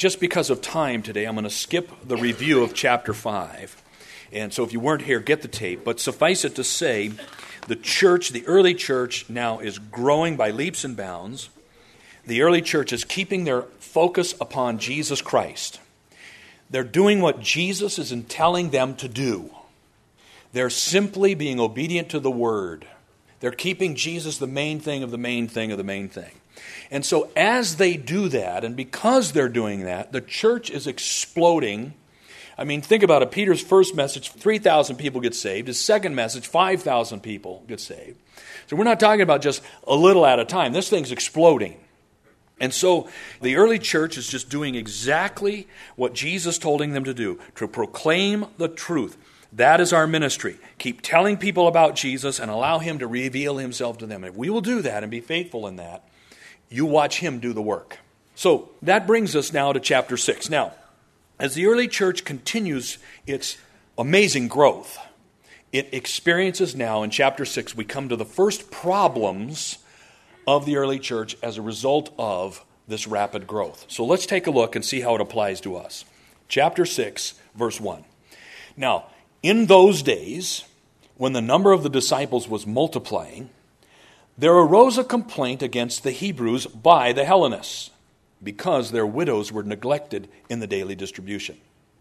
just because of time today, I'm going to skip the review of chapter 5. And so if you weren't here, get the tape. But suffice it to say, the church, the early church now is growing by leaps and bounds. The early church is keeping their focus upon Jesus Christ. They're doing what Jesus is telling them to do. They're simply being obedient to the Word. They're keeping Jesus the main thing of the main thing of the main thing. And so as they do that, and because they're doing that, the church is exploding. I mean, think about it. Peter's first message, 3,000 people get saved. His second message, 5,000 people get saved. So we're not talking about just a little at a time. This thing's exploding. And so the early church is just doing exactly what Jesus told them to do, to proclaim the truth. That is our ministry. Keep telling people about Jesus and allow Him to reveal Himself to them. If we will do that and be faithful in that, you watch Him do the work. So that brings us now to chapter 6. Now, as the early church continues its amazing growth, it experiences now in chapter 6, we come to the first problems of the early church as a result of this rapid growth. So let's take a look and see how it applies to us. Chapter 6, verse 1. Now, in those days, when the number of the disciples was multiplying, there arose a complaint against the Hebrews by the Hellenists, because their widows were neglected in the daily distribution.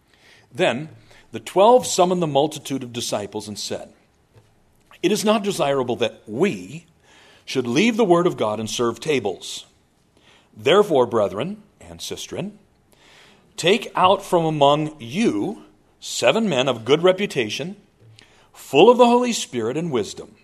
Then the 12 summoned the multitude of disciples and said, "It is not desirable that we should leave the word of God and serve tables. Therefore, brethren and sistren, take out from among you 7 men of good reputation, full of the Holy Spirit and wisdom,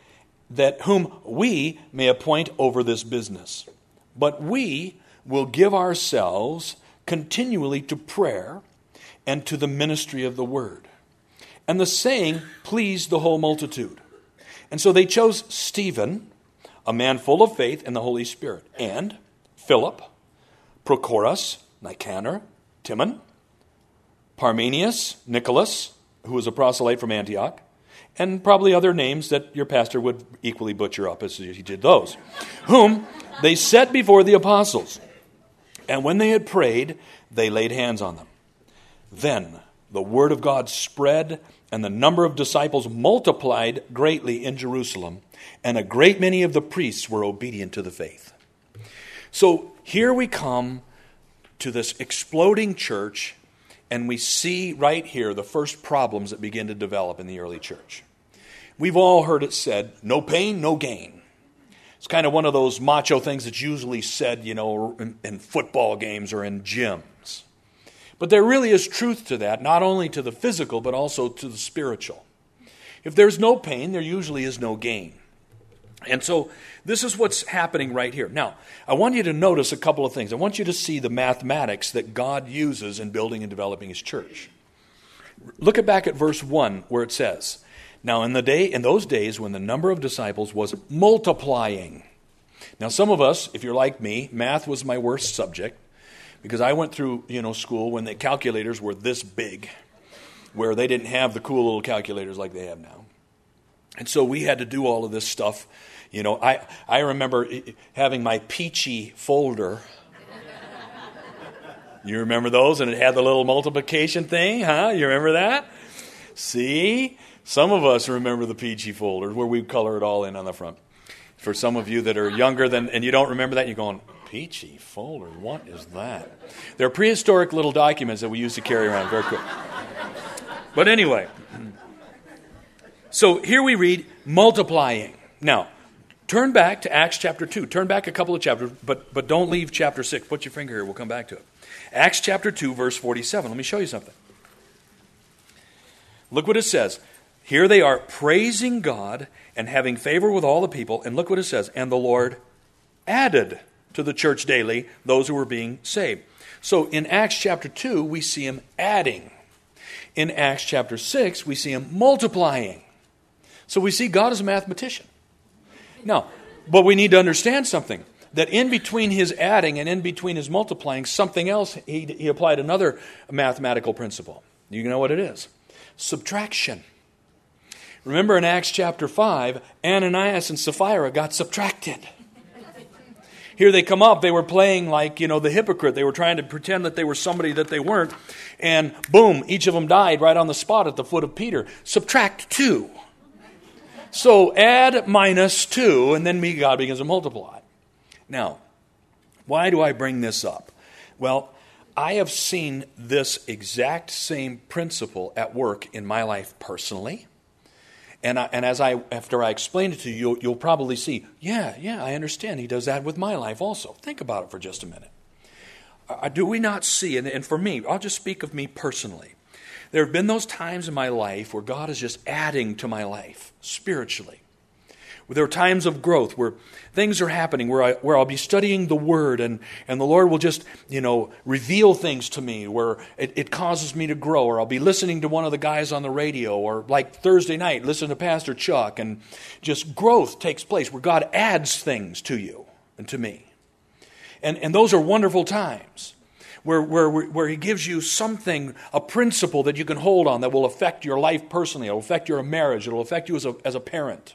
that whom we may appoint over this business. But we will give ourselves continually to prayer and to the ministry of the word." And the saying pleased the whole multitude. And so they chose Stephen, a man full of faith and the Holy Spirit, and Philip, Prochorus, Nicanor, Timon, Parmenius, Nicholas, who was a proselyte from Antioch, and probably other names that your pastor would equally butcher up as he did those, whom they set before the apostles. And when they had prayed, they laid hands on them. Then the word of God spread, and the number of disciples multiplied greatly in Jerusalem, and a great many of the priests were obedient to the faith. So here we come to this exploding church, and we see right here the first problems that begin to develop in the early church. We've all heard it said, no pain, no gain. It's kind of one of those macho things that's usually said, in football games or in gyms. But there really is truth to that, not only to the physical, but also to the spiritual. If there's no pain, there usually is no gain. And so this is what's happening right here. Now, I want you to notice a couple of things. I want you to see the mathematics that God uses in building and developing His church. Look back at verse 1 where it says, "Now in those days when the number of disciples was multiplying." Now some of us, if you're like me, math was my worst subject, because I went through school when the calculators were this big, where they didn't have the cool little calculators like they have now. And so we had to do all of this stuff. I remember having my Peachy folder. You remember those? And it had the little multiplication thing, huh? You remember that? See? Some of us remember the Peachy folders where we color it all in on the front. For some of you that are younger and you don't remember that, you're going, Peachy folder, what is that? They're prehistoric little documents that we used to carry around very quick. But anyway, so here we read multiplying. Now, turn back to Acts chapter 2. Turn back a couple of chapters, but don't leave chapter 6. Put your finger here. We'll come back to it. Acts chapter 2, verse 47. Let me show you something. Look what it says. Here they are praising God and having favor with all the people. And look what it says. And the Lord added to the church daily those who were being saved. So in Acts chapter 2, we see Him adding. In Acts chapter 6, we see Him multiplying. So we see God as a mathematician. Now, but we need to understand something. That in between His adding and in between His multiplying, something else, He applied another mathematical principle. You know what it is? Subtraction. Remember in Acts chapter 5, Ananias and Sapphira got subtracted. here they come up, they were playing like, the hypocrite. They were trying to pretend that they were somebody that they weren't. And boom, each of them died right on the spot at the foot of Peter. Subtract 2. So add -2, and then God begins to multiply. Now, why do I bring this up? Well, I have seen this exact same principle at work in my life personally. And after I explain it to you, you'll probably see, yeah, I understand. He does that with my life also. Think about it for just a minute. Do we not see, and for me, I'll just speak of me personally. There have been those times in my life where God is just adding to my life spiritually. There are times of growth where things are happening, where I'll be studying the Word, and the Lord will just, reveal things to me where it causes me to grow. Or I'll be listening to one of the guys on the radio, or like Thursday night, listen to Pastor Chuck, and just growth takes place where God adds things to you and to me. And those are wonderful times where He gives you something, a principle that you can hold on that will affect your life personally. It will affect your marriage. It will affect you as a parent.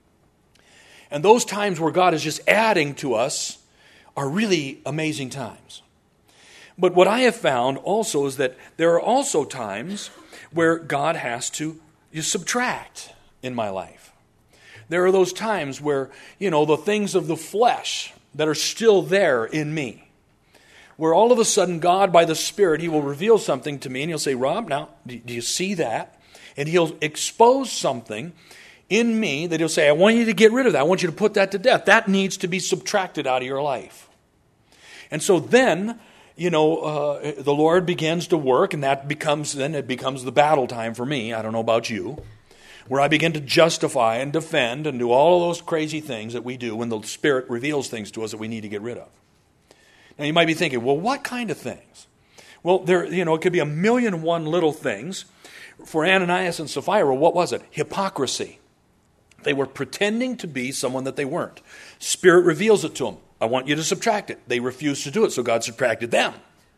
And those times where God is just adding to us are really amazing times. But what I have found also is that there are also times where God has to subtract in my life. There are those times where, the things of the flesh that are still there in me, where all of a sudden God, by the Spirit, He will reveal something to me, and He'll say, Rob, now, do you see that? And He'll expose something in me that He'll say, I want you to get rid of that. I want you to put that to death. That needs to be subtracted out of your life. And so then, the Lord begins to work, and it becomes the battle time for me. I don't know about you, where I begin to justify and defend and do all of those crazy things that we do when the Spirit reveals things to us that we need to get rid of. Now you might be thinking, well, what kind of things? Well, it could be 1,000,001 little things. For Ananias and Sapphira, what was it? Hypocrisy. They were pretending to be someone that they weren't. Spirit reveals it to them. I want you to subtract it. They refused to do it, so God subtracted them.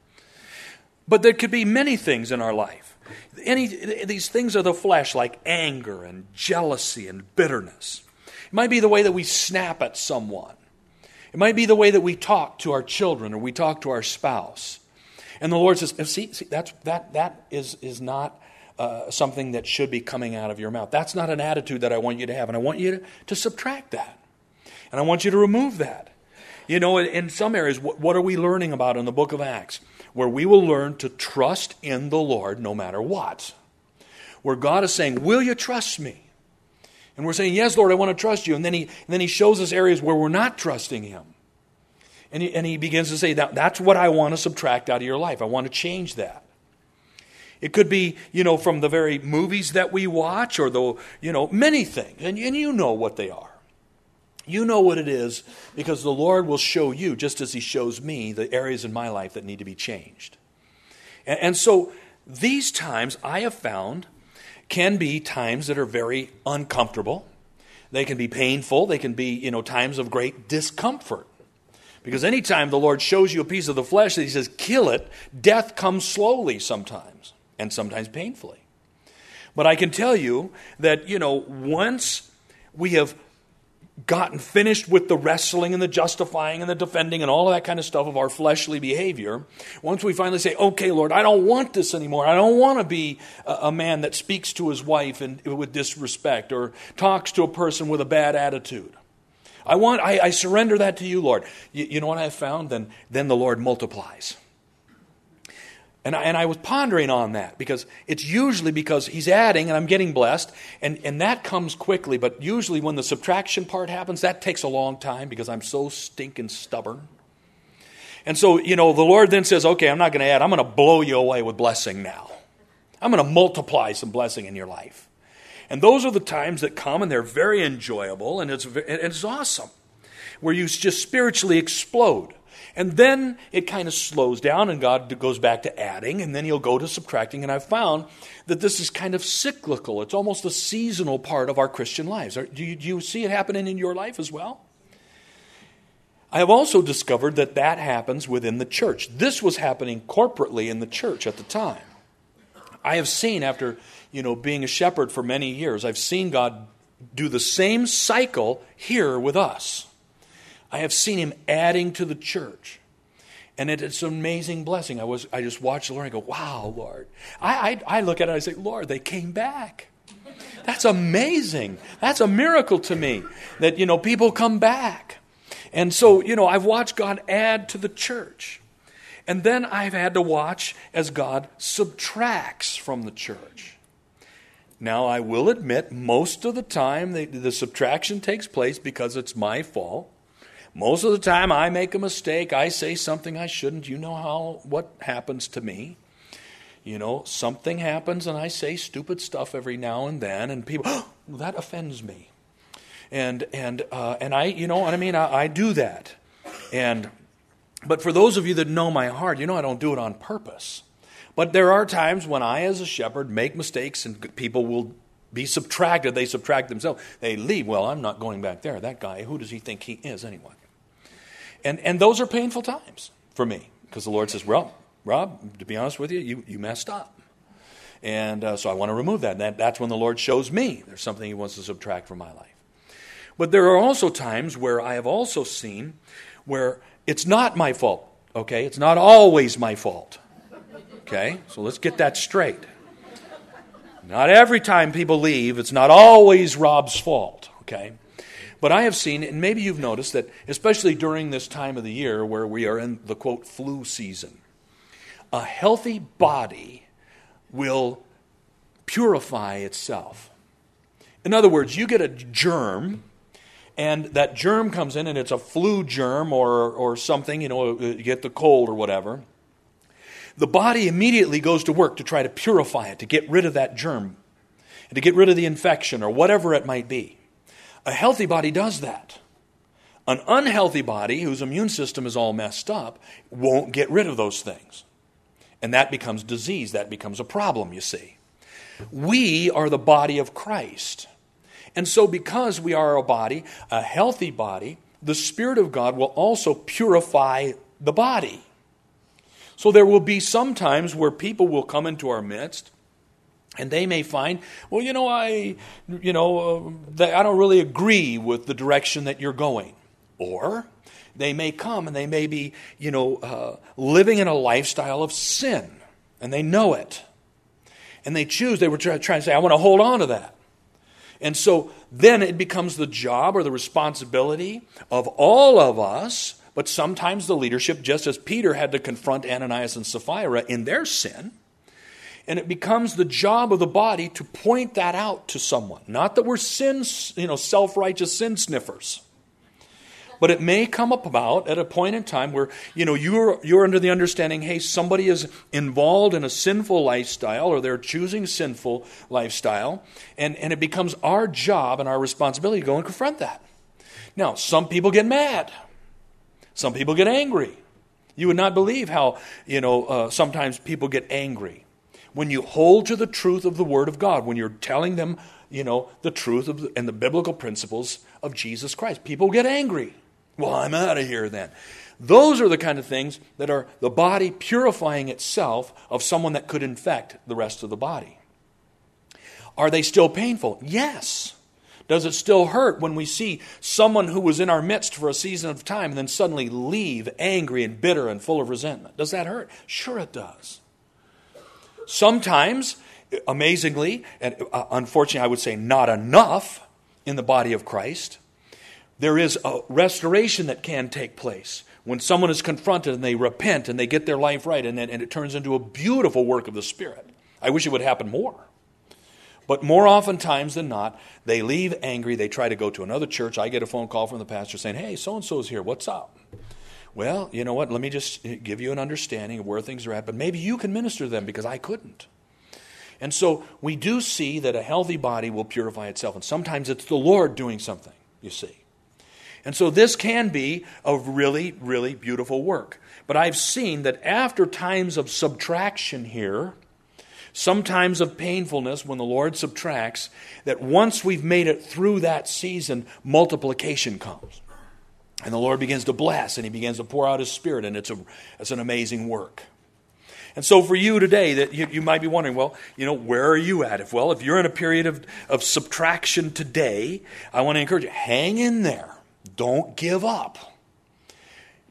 But there could be many things in our life. These things of the flesh, like anger and jealousy and bitterness. It might be the way that we snap at someone. It might be the way that we talk to our children or we talk to our spouse. And the Lord says, see, that is not something that should be coming out of your mouth. That's not an attitude that I want you to have. And I want you to subtract that. And I want you to remove that. In some areas, what are we learning about in the book of Acts? Where we will learn to trust in the Lord no matter what. Where God is saying, will you trust me? And we're saying, yes, Lord, I want to trust you. And then he shows us areas where we're not trusting Him. And he begins to say, that's what I want to subtract out of your life. I want to change that. It could be, from the very movies that we watch or many things. And you know what they are. You know what it is because the Lord will show you, just as He shows me, the areas in my life that need to be changed. And so these times I have found can be times that are very uncomfortable. They can be painful. They can be, times of great discomfort. Because anytime the Lord shows you a piece of the flesh that He says, kill it, death comes slowly sometimes, and sometimes painfully. But I can tell you that, once we have gotten finished with the wrestling and the justifying and the defending and all of that kind of stuff of our fleshly behavior, once we finally say, okay, Lord, I don't want this anymore. I don't want to be a man that speaks to his wife with disrespect or talks to a person with a bad attitude. I surrender that to you, Lord. You know what I've found? Then the Lord multiplies. And I was pondering on that because it's usually because He's adding and I'm getting blessed and that comes quickly. But usually when the subtraction part happens, that takes a long time because I'm so stinking stubborn. And so, the Lord then says, okay, I'm not going to add. I'm going to blow you away with blessing now. I'm going to multiply some blessing in your life. And those are the times that come and they're very enjoyable and it's awesome. Where you just spiritually explode. And then it kind of slows down and God goes back to adding and then He'll go to subtracting. And I've found that this is kind of cyclical. It's almost a seasonal part of our Christian lives. Do you see it happening in your life as well? I have also discovered that happens within the church. This was happening corporately in the church at the time. I have seen after, being a shepherd for many years, I've seen God do the same cycle here with us. I have seen him adding to the church. And it's an amazing blessing. I just watched the Lord and go, wow, Lord. I look at it and I say, Lord, they came back. That's amazing. That's a miracle to me that, people come back. And so, I've watched God add to the church. And then I've had to watch as God subtracts from the church. Now, I will admit, most of the time the subtraction takes place because it's my fault. Most of the time I make a mistake. I say something I shouldn't. You know what happens to me. Something happens and I say stupid stuff every now and then, and people, that offends me. And I, you know what I mean? I do that. But for those of you that know my heart, I don't do it on purpose. But there are times when I, as a shepherd, make mistakes and people will be subtracted. They subtract themselves. They leave. Well, I'm not going back there. That guy, who does he think he is anyway? And those are painful times for me because the Lord says, well, Rob, to be honest with you, you messed up. And so I want to remove that. And that's when the Lord shows me there's something he wants to subtract from my life. But there are also times where I have also seen where it's not my fault, okay? It's not always my fault, okay? So let's get that straight. Not every time people leave, it's not always Rob's fault, okay? But I have seen, and maybe you've noticed that, especially during this time of the year where we are in the, quote, flu season, a healthy body will purify itself. In other words, you get a germ, and that germ comes in, and it's a flu germ or something, you get the cold or whatever. The body immediately goes to work to try to purify it, to get rid of that germ, and to get rid of the infection or whatever it might be. A healthy body does that. An unhealthy body, whose immune system is all messed up, won't get rid of those things. And that becomes disease. That becomes a problem, you see. We are the body of Christ. And so because we are a healthy body, the Spirit of God will also purify the body. So there will be some times where people will come into our midst and they may find, well, I don't really agree with the direction that you're going. Or they may come and they may be, living in a lifestyle of sin. And they know it. And they were trying to say, I want to hold on to that. And so then it becomes the job or the responsibility of all of us, but sometimes the leadership, just as Peter had to confront Ananias and Sapphira in their sin. And it becomes the job of the body to point that out to someone. Not that we're self-righteous sin sniffers. But it may come about at a point in time where, you're under the understanding, hey, somebody is involved in a sinful lifestyle or they're choosing sinful lifestyle. And it becomes our job and our responsibility to go and confront that. Now, some people get mad. Some people get angry. You would not believe how, sometimes people get angry. When you hold to the truth of the Word of God, when you're telling them, the truth and the biblical principles of Jesus Christ, people get angry. Well, I'm out of here then. Those are the kind of things that are the body purifying itself of someone that could infect the rest of the body. Are they still painful? Yes. Does it still hurt when we see someone who was in our midst for a season of time and then suddenly leave angry and bitter and full of resentment? Does that hurt? Sure it does. Sometimes, amazingly, and unfortunately I would say not enough in the body of Christ, there is a restoration that can take place when someone is confronted and they repent and they get their life right and it turns into a beautiful work of the Spirit. I wish it would happen more. But more oftentimes than not, they leave angry, they try to go to another church. I get a phone call from the pastor saying, hey, so-and-so is here, what's up? Well, you know what, let me just give you an understanding of where things are at, but maybe you can minister to them because I couldn't. And so we do see that a healthy body will purify itself, and sometimes it's the Lord doing something, you see. And so this can be a really, really beautiful work. But I've seen that after times of subtraction here, sometimes of painfulness when the Lord subtracts, that once we've made it through that season, multiplication comes. And the Lord begins to bless, and He begins to pour out His Spirit, and it's an amazing work. And so for you today, that you might be wondering, well, where are you at? If you're in a period of subtraction today, I want to encourage you, hang in there. Don't give up.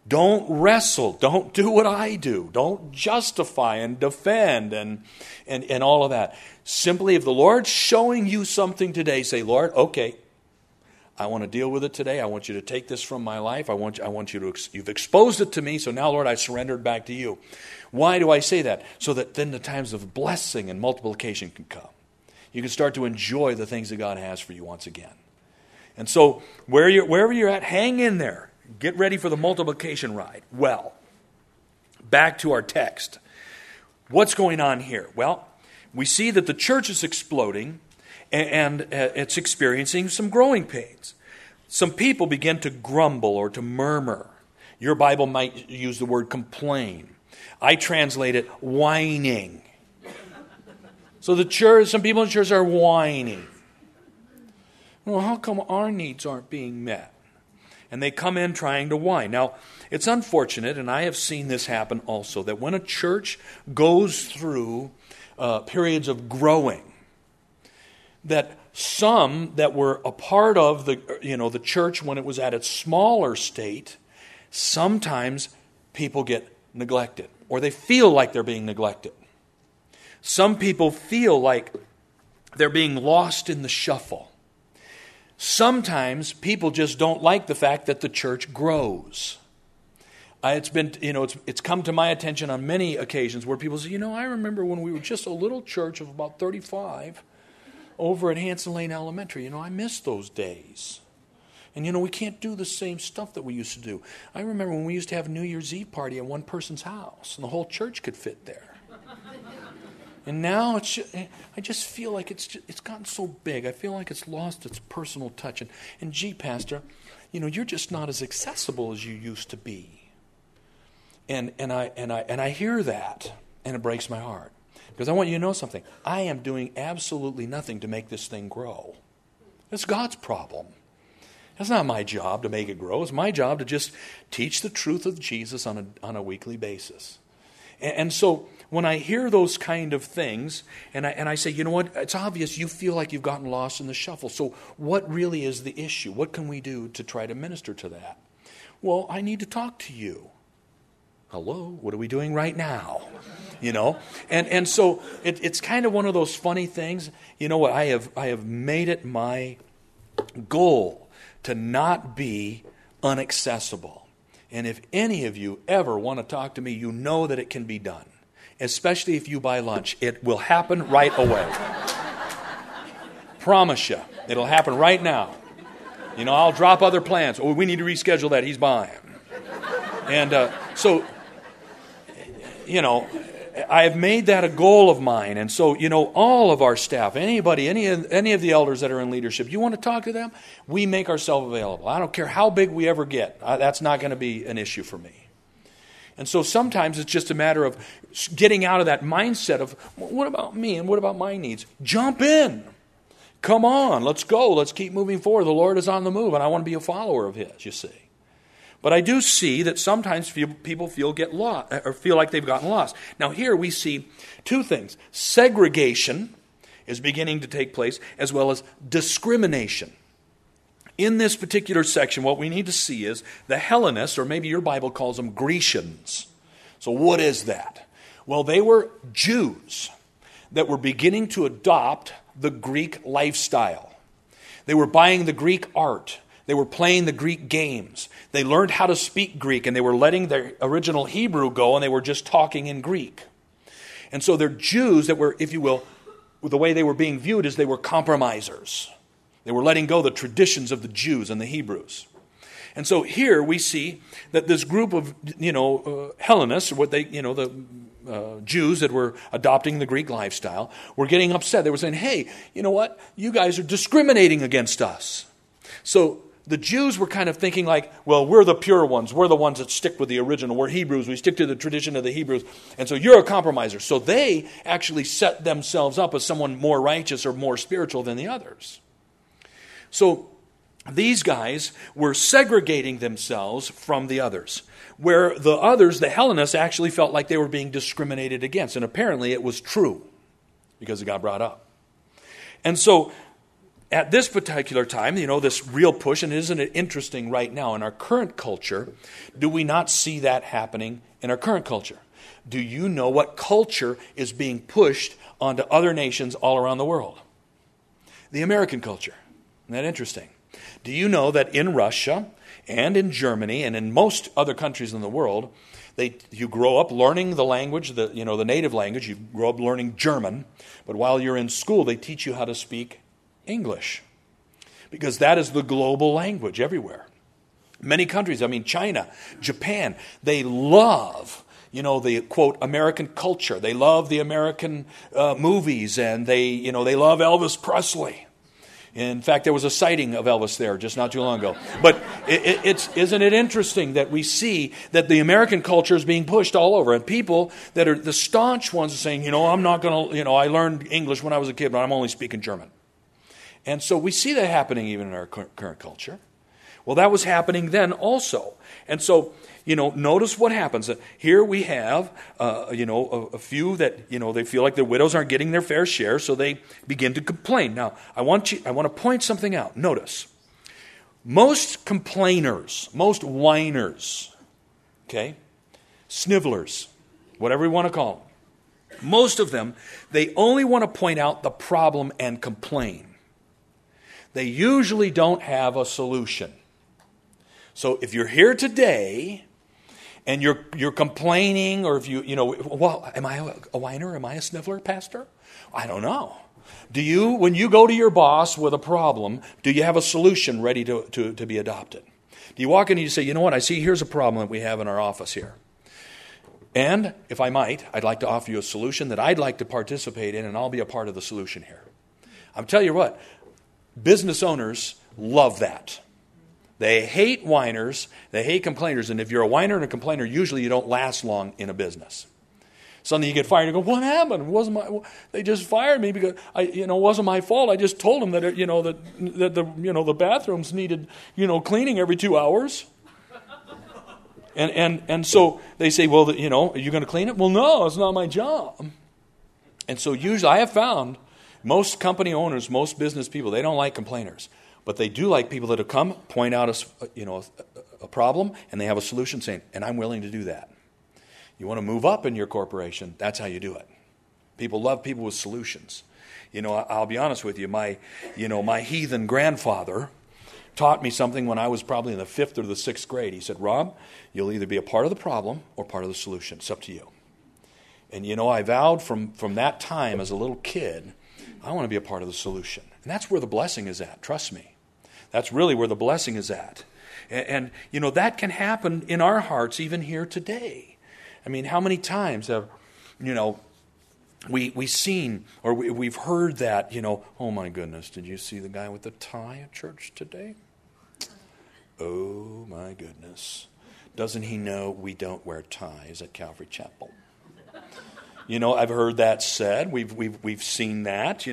Don't wrestle. Don't do what I do. Don't justify and defend and all of that. Simply, if the Lord's showing you something today, say, Lord, okay, I want to deal with it today. I want you to take this from my life. I want you to, you've exposed it to me, so now, Lord, I surrender it back to you. Why do I say that? So that then the times of blessing and multiplication can come. You can start to enjoy the things that God has for you once again. And so, wherever you're at, hang in there. Get ready for the multiplication ride. Well, back to our text. What's going on here? Well, we see that the church is exploding and it's experiencing some growing pains. Some people begin to grumble or to murmur. Your Bible might use the word complain. I translate it whining. So the church, some people in the church are whining. Well, how come our needs aren't being met? And they come in trying to whine. Now, it's unfortunate, and I have seen this happen also, that when a church goes through periods of growing, that some that were a part of the church when it was at its smaller state, sometimes people get neglected, or they feel like they're being neglected. Some people feel like they're being lost in the shuffle. Sometimes people just don't like the fact that the church grows. It's come to my attention on many occasions where people say, I remember when we were just a little church of about 35 over at Hanson Lane Elementary. I miss those days. And we can't do the same stuff that we used to do. I remember when we used to have a New Year's Eve party at one person's house, and the whole church could fit there. And now I just feel like it's gotten so big. I feel like it's lost its personal touch. And gee, Pastor, you're just not as accessible as you used to be. And I hear that, and it breaks my heart. Because I want you to know something. I am doing absolutely nothing to make this thing grow. It's God's problem. It's not my job to make it grow. It's my job to just teach the truth of Jesus on a weekly basis. And so when I hear those kind of things, and I say, you know what, it's obvious you feel like you've gotten lost in the shuffle. So what really is the issue? What can we do to try to minister to that? Well, I need to talk to you. Hello, what are we doing right now? And so it's kind of one of those funny things. You know what, I have made it my goal to not be inaccessible. And if any of you ever want to talk to me, you know that it can be done. Especially if you buy lunch. It will happen right away. Promise you. It'll happen right now. I'll drop other plans. Oh, we need to reschedule that. He's buying. And so, I have made that a goal of mine. And so, all of our staff, any of the elders that are in leadership, you want to talk to them? We make ourselves available. I don't care how big we ever get. That's not going to be an issue for me. And so sometimes it's just a matter of getting out of that mindset of, what about me and what about my needs? Jump in. Come on, let's go. Let's keep moving forward. The Lord is on the move, and I want to be a follower of His, you see. But I do see that sometimes people get lost or feel like they've gotten lost. Now here we see two things. Segregation is beginning to take place, as well as discrimination. In this particular section, what we need to see is the Hellenists, or maybe your Bible calls them Grecians. So what is that? Well, they were Jews that were beginning to adopt the Greek lifestyle. They were buying the Greek art. They were playing the Greek games. They learned how to speak Greek, and they were letting their original Hebrew go, and they were just talking in Greek. And so they're Jews that were, if you will, the way they were being viewed is they were compromisers. They were letting go the traditions of the Jews and the Hebrews. And so here we see that this group of, Hellenists, or what they, the Jews that were adopting the Greek lifestyle, were getting upset. They were saying, hey, you know what? You guys are discriminating against us. So the Jews were kind of thinking like, well, we're the pure ones. We're the ones that stick with the original. We're Hebrews. We stick to the tradition of the Hebrews. And so you're a compromiser. So they actually set themselves up as someone more righteous or more spiritual than the others. So these guys were segregating themselves from the others, where the others, the Hellenists, actually felt like they were being discriminated against. And apparently it was true because it got brought up. And so at this particular time, this real push, and isn't it interesting right now in our current culture, do we not see that happening in our current culture? Do you know what culture is being pushed onto other nations all around the world? The American culture. Isn't that interesting? Do you know that in Russia and in Germany and in most other countries in the world, you grow up learning the language, the native language, you grow up learning German, but while you're in school, they teach you how to speak English, because that is the global language everywhere. Many countries, China, Japan, they love, the quote American culture. They love the American movies, and they love Elvis Presley. In fact, there was a sighting of Elvis there just not too long ago. But isn't it interesting that we see that the American culture is being pushed all over, and people that are the staunch ones are saying, I'm not going to, I learned English when I was a kid, but I'm only speaking German. And so we see that happening even in our current culture. Well, that was happening then also. And so, notice what happens. Here we have, a few that, they feel like their widows aren't getting their fair share, so they begin to complain. Now, I want to point something out. Notice, most complainers, most whiners, okay, snivellers, whatever you want to call them, most of them, they only want to point out the problem and complain. They usually don't have a solution. So if you're here today and you're complaining, or if am I a whiner? Am I a sniveler, Pastor? I don't know. When you go to your boss with a problem, do you have a solution ready to be adopted? Do you walk in and you say, here's a problem that we have in our office here. And if I might, I'd like to offer you a solution that I'd like to participate in, and I'll be a part of the solution here. I'll tell you what. Business owners love that. They hate whiners, they hate complainers, and if you're a whiner and a complainer, usually you don't last long in a business. Suddenly you get fired and you go, what happened? They just fired me because it wasn't my fault. I just told them that the bathrooms needed cleaning every 2 hours. And so they say, well, are you going to clean it? Well, no, it's not my job. And so usually I have found most company owners, most business people, they don't like complainers. But they do like people that have come, point out a problem, and they have a solution saying, and I'm willing to do that. You want to move up in your corporation, that's how you do it. People love people with solutions. I'll be honest with you, my heathen grandfather taught me something when I was probably in the 5th or the 6th grade. He said, Rob, you'll either be a part of the problem or part of the solution. It's up to you. And I vowed from that time as a little kid, I want to be a part of the solution. And that's where the blessing is at, trust me. That's really where the blessing is at. And that can happen in our hearts even here today. How many times have, we've seen or we've heard that, oh my goodness, did you see the guy with the tie at church today? Oh my goodness. Doesn't he know we don't wear ties at Calvary Chapel? I've heard that said. We've seen that.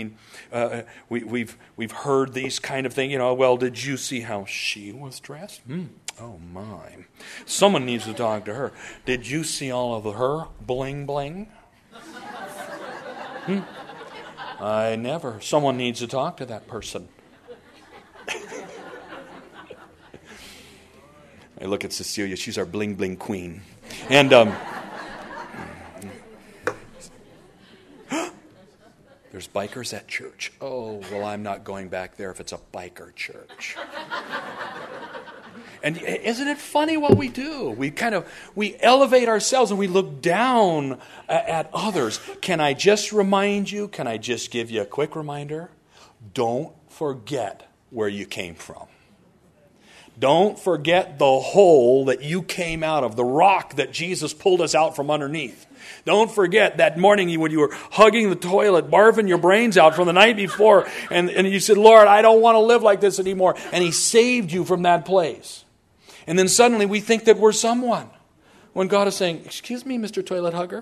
We've heard these kind of things. Well, did you see how she was dressed? Oh my! Someone needs to talk to her. Did you see all of her bling bling? I never. Someone needs to talk to that person. I look at Cecilia. She's our bling bling queen, and there's bikers at church. Oh, well, I'm not going back there if it's a biker church. And isn't it funny what we do? We elevate ourselves and we look down at others. Can I just remind you, can I just give you a quick reminder? Don't forget where you came from. Don't forget the hole that you came out of, the rock that Jesus pulled us out from underneath. Don't forget that morning when you were hugging the toilet, barfing your brains out from the night before, and you said, Lord, I don't want to live like this anymore. And He saved you from that place. And then suddenly we think that we're someone. When God is saying, excuse me, Mr. Toilet Hugger?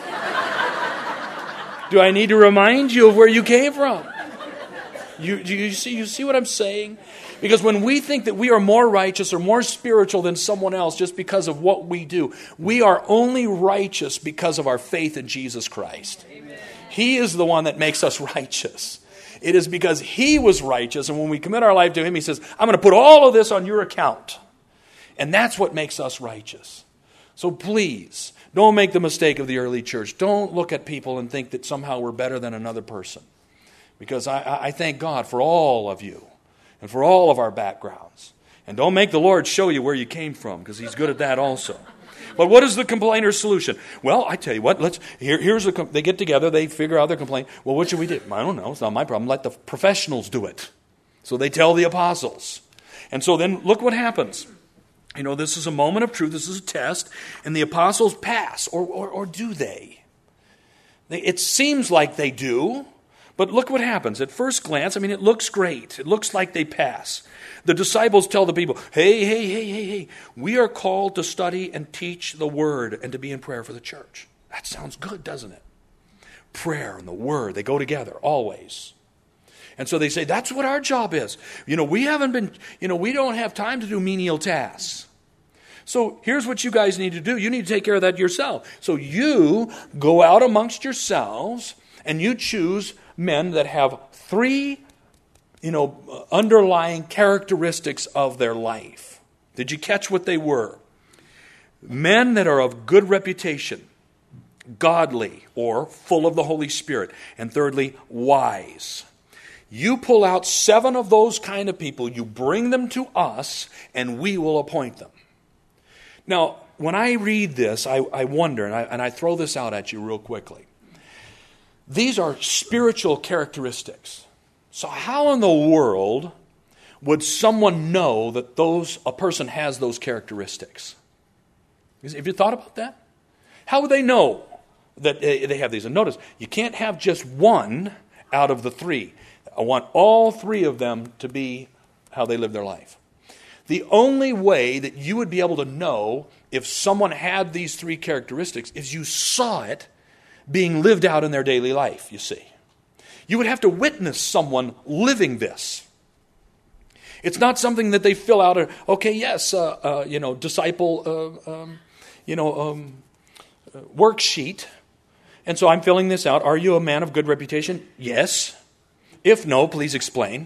Do I need to remind you of where you came from? You see what I'm saying? Because when we think that we are more righteous or more spiritual than someone else just because of what we do, we are only righteous because of our faith in Jesus Christ. Amen. He is the one that makes us righteous. It is because He was righteous, and when we commit our life to Him, He says, I'm going to put all of this on your account. And that's what makes us righteous. So please, don't make the mistake of the early church. Don't look at people and think that somehow we're better than another person. Because I thank God for all of you and for all of our backgrounds. And don't make the Lord show you where you came from, because He's good at that also. But what is the complainer's solution? Well, I tell you what, they get together, they figure out their complaint. Well, what should we do? I don't know, it's not my problem. Let the professionals do it. So they tell the apostles. And so then look what happens. You know, this is a moment of truth, this is a test, and the apostles pass, or do they? It seems like they do, but look what happens. At first glance, I mean, it looks great. It looks like they pass. The disciples tell the people, hey, we are called to study and teach the Word and to be in prayer for the church. That sounds good, doesn't it? Prayer and the Word, they go together, always. And so they say, that's what our job is. We don't have time to do menial tasks. So here's what you guys need to do. You need to take care of that yourself. So you go out amongst yourselves and you choose men that have 3 underlying characteristics of their life. Did you catch what they were? Men that are of good reputation, godly or full of the Holy Spirit, and thirdly, wise. You pull out 7 of those kind of people, you bring them to us, and we will appoint them. Now, when I read this, I wonder, and I throw this out at you real quickly. These are spiritual characteristics. So how in the world would someone know that a person has those characteristics? Have you thought about that? How would they know that they have these? And notice, you can't have just one out of the 3. I want all 3 of them to be how they live their life. The only way that you would be able to know if someone had these 3 characteristics is you saw it being lived out in their daily life, you see. You would have to witness someone living this. It's not something that they fill out, disciple, worksheet. And so I'm filling this out. Are you a man of good reputation? Yes. If no, please explain.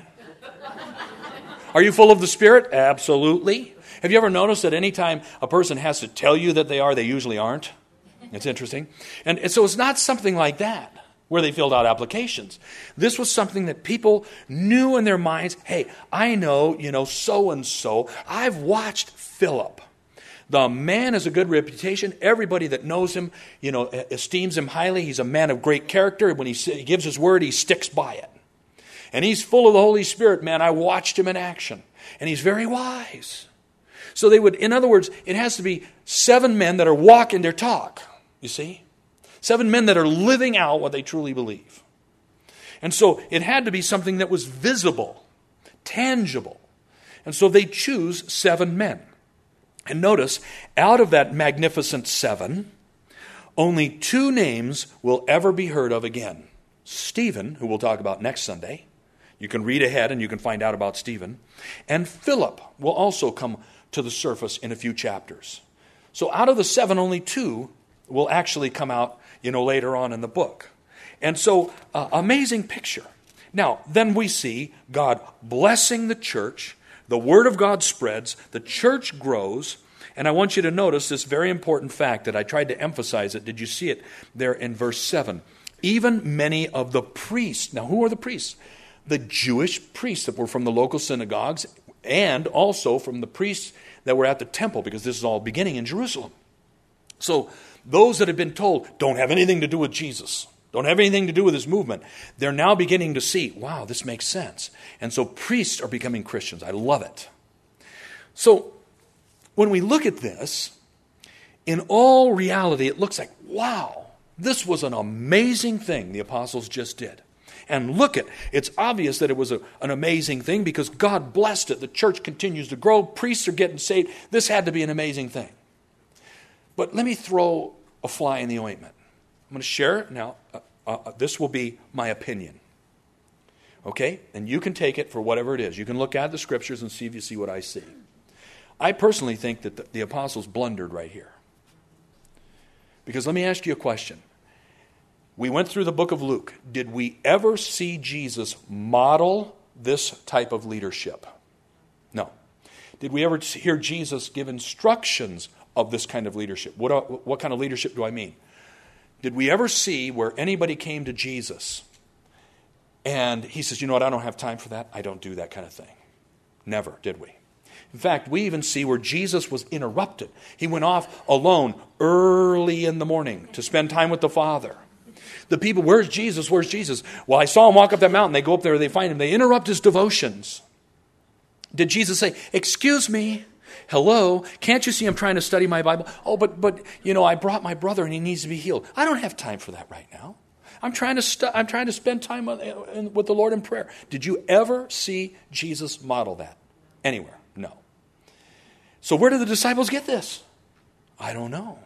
Are you full of the Spirit? Absolutely. Have you ever noticed that any time a person has to tell you that they are, they usually aren't? It's interesting. And so it's not something like that where they filled out applications. This was something that people knew in their minds. Hey, I know, so-and-so. I've watched Philip. The man has a good reputation. Everybody that knows him, esteems him highly. He's a man of great character. When he gives his word, he sticks by it. And he's full of the Holy Spirit, man. I watched him in action. And he's very wise. So they would, in other words, it has to be 7 men that are walking their talk, you see? 7 men that are living out what they truly believe. And so it had to be something that was visible, tangible. And so they choose 7 men. And notice, out of that magnificent 7, only 2 names will ever be heard of again. Stephen, who we'll talk about next Sunday. You can read ahead and you can find out about Stephen. And Philip will also come to the surface in a few chapters. So out of the 7, only 2 will actually come out, later on in the book. And so, amazing picture. Now, then we see God blessing the church. The Word of God spreads. The church grows. And I want you to notice this very important fact that I tried to emphasize it. Did you see it there in verse 7? Even many of the priests. Now, who are the priests? The Jewish priests that were from the local synagogues and also from the priests that were at the temple, because this is all beginning in Jerusalem. So those that have been told, don't have anything to do with Jesus, don't have anything to do with this movement, they're now beginning to see, wow, this makes sense. And so priests are becoming Christians. I love it. So when we look at this, in all reality, it looks like, wow, this was an amazing thing the apostles just did. And look at, it's obvious that it was an amazing thing because God blessed it. The church continues to grow. Priests are getting saved. This had to be an amazing thing. But let me throw a fly in the ointment. I'm going to share it now. This will be my opinion. Okay? And you can take it for whatever it is. You can look at the scriptures and see if you see what I see. I personally think that the apostles blundered right here. Because let me ask you a question. We went through the book of Luke. Did we ever see Jesus model this type of leadership? No. Did we ever hear Jesus give instructions of this kind of leadership? What kind of leadership do I mean? Did we ever see where anybody came to Jesus and he says, you know what, I don't have time for that. I don't do that kind of thing. Never, did we? In fact, we even see where Jesus was interrupted. He went off alone early in the morning to spend time with the Father. The people, where's Jesus? Where's Jesus? Well, I saw him walk up that mountain. They go up there, they find him. They interrupt his devotions. Did Jesus say, excuse me, hello, can't you see I'm trying to study my Bible? Oh, but I brought my brother and he needs to be healed. I don't have time for that right now. I'm trying to spend time with the Lord in prayer. Did you ever see Jesus model that? Anywhere? No. So where did the disciples get this? I don't know.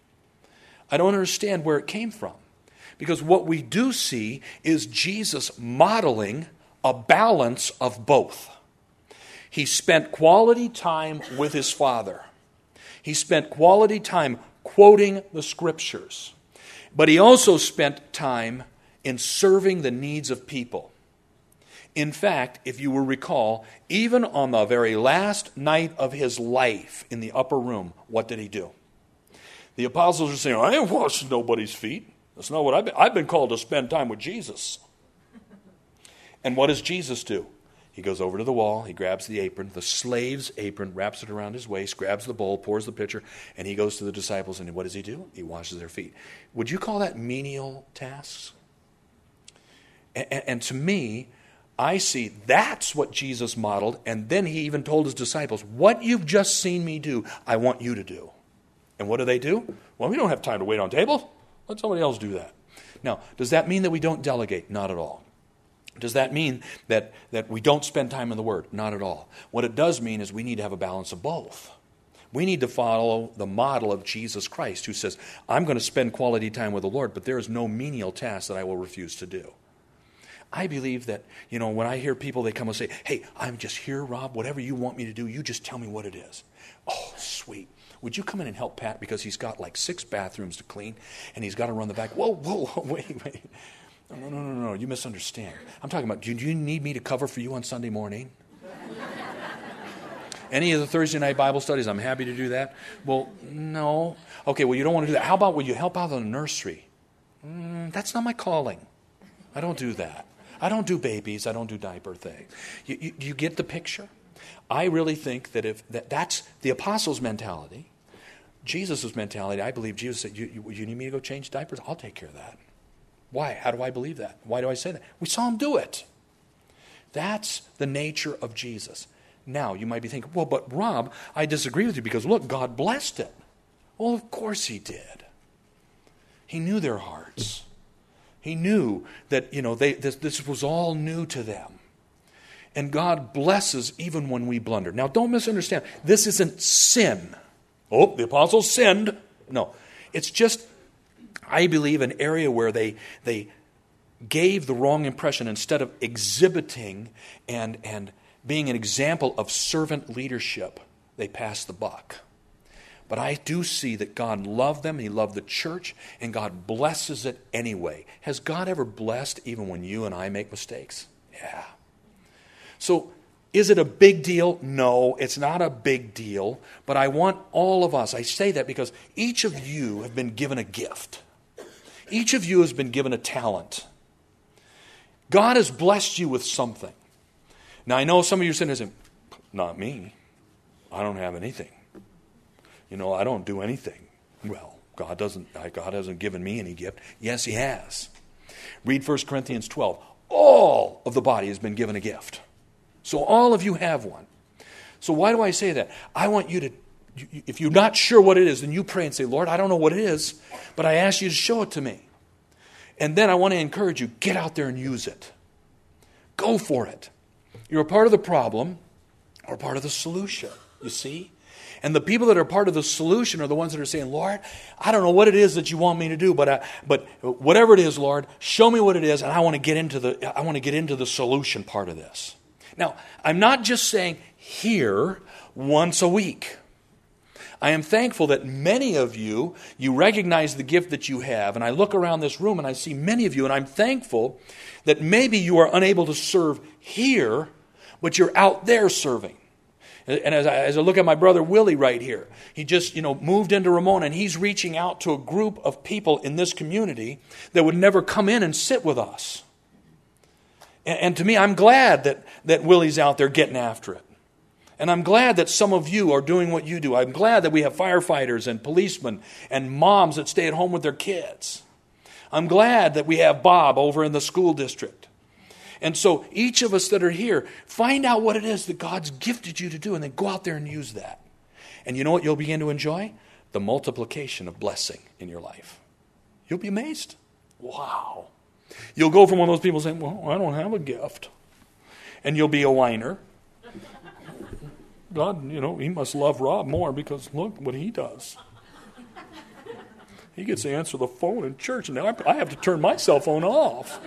I don't understand where it came from. Because what we do see is Jesus modeling a balance of both. He spent quality time with his Father. He spent quality time quoting the Scriptures. But he also spent time in serving the needs of people. In fact, if you will recall, even on the very last night of his life in the upper room, what did he do? The apostles are saying, I ain't washing nobody's feet. That's not what I've been called to spend time with Jesus. And what does Jesus do? He goes over to the wall, he grabs the apron, the slave's apron, wraps it around his waist, grabs the bowl, pours the pitcher, and he goes to the disciples, and what does he do? He washes their feet. Would you call that menial tasks? And to me, I see that's what Jesus modeled, and then he even told his disciples, what you've just seen me do, I want you to do. And what do? Well, we don't have time to wait on table. Let somebody else do that. Now, does that mean that we don't delegate? Not at all. Does that mean that we don't spend time in the Word? Not at all. What it does mean is we need to have a balance of both. We need to follow the model of Jesus Christ, who says, I'm going to spend quality time with the Lord, but there is no menial task that I will refuse to do. I believe that, when I hear people, they come and say, hey, I'm just here, Rob. Whatever you want me to do, you just tell me what it is. Oh, sweet. Would you come in and help Pat because he's got like 6 bathrooms to clean and he's got to run the back? Whoa, wait. No, you misunderstand. I'm talking about, do you need me to cover for you on Sunday morning? Any of the Thursday night Bible studies, I'm happy to do that. Well, no. Okay, well, you don't want to do that. How about will you help out in the nursery? That's not my calling. I don't do that. I don't do babies. I don't do diaper things. You get the picture? I really think that that's the apostles' mentality, Jesus' mentality. I believe Jesus said, you need me to go change diapers? I'll take care of that. Why? How do I believe that? Why do I say that? We saw him do it. That's the nature of Jesus. Now, you might be thinking, well, but Rob, I disagree with you because, look, God blessed it. Well, of course he did. He knew their hearts. He knew that, this was all new to them. And God blesses even when we blunder. Now, don't misunderstand. This isn't sin. Oh, the apostles sinned. No. It's just, I believe, an area where they gave the wrong impression instead of exhibiting and being an example of servant leadership. They passed the buck. But I do see that God loved them, He loved the church, and God blesses it anyway. Has God ever blessed even when you and I make mistakes? Yeah. So, is it a big deal? No, it's not a big deal. But I want all of us, I say that because each of you have been given a gift. Each of you has been given a talent. God has blessed you with something. Now, I know some of you are saying, not me. I don't have anything. I don't do anything. Well, God hasn't given me any gift. Yes, He has. Read 1 Corinthians 12. All of the body has been given a gift. So all of you have one. So why do I say that? I want you to, if you're not sure what it is, then you pray and say, Lord, I don't know what it is, but I ask you to show it to me. And then I want to encourage you, get out there and use it. Go for it. You're a part of the problem or part of the solution, you see? And the people that are part of the solution are the ones that are saying, Lord, I don't know what it is that you want me to do, but whatever it is, Lord, show me what it is, and I want to get into the solution part of this. Now, I'm not just saying here once a week. I am thankful that many of you recognize the gift that you have. And I look around this room and I see many of you, and I'm thankful that maybe you are unable to serve here, but you're out there serving. And as I look at my brother Willie right here, he just moved into Ramona, and he's reaching out to a group of people in this community that would never come in and sit with us. And to me, I'm glad that Willie's out there getting after it. And I'm glad that some of you are doing what you do. I'm glad that we have firefighters and policemen and moms that stay at home with their kids. I'm glad that we have Bob over in the school district. And so each of us that are here, find out what it is that God's gifted you to do, and then go out there and use that. And you know what you'll begin to enjoy? The multiplication of blessing in your life. You'll be amazed. Wow. You'll go from one of those people saying, well, I don't have a gift. And you'll be a whiner. God, he must love Rob more because look what he does. He gets to answer the phone in church, and now I have to turn my cell phone off.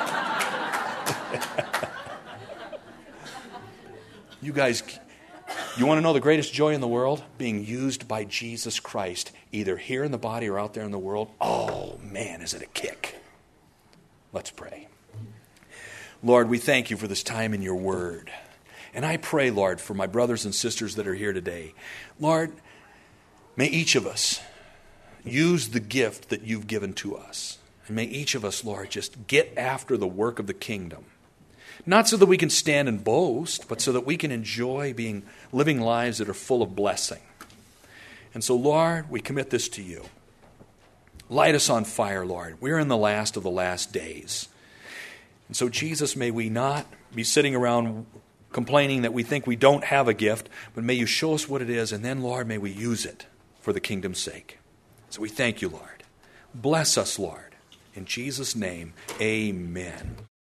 You guys, you want to know the greatest joy in the world? Being used by Jesus Christ, either here in the body or out there in the world. Oh, man, is it a kick. Let's pray. Lord, we thank you for this time in your word. And I pray, Lord, for my brothers and sisters that are here today. Lord, may each of us use the gift that you've given to us. And may each of us, Lord, just get after the work of the kingdom. Not so that we can stand and boast, but so that we can enjoy living lives that are full of blessing. And so, Lord, we commit this to you. Light us on fire, Lord. We're in the last of the last days. And so, Jesus, may we not be sitting around complaining that we think we don't have a gift, but may you show us what it is, and then, Lord, may we use it for the kingdom's sake. So we thank you, Lord. Bless us, Lord. In Jesus' name, amen.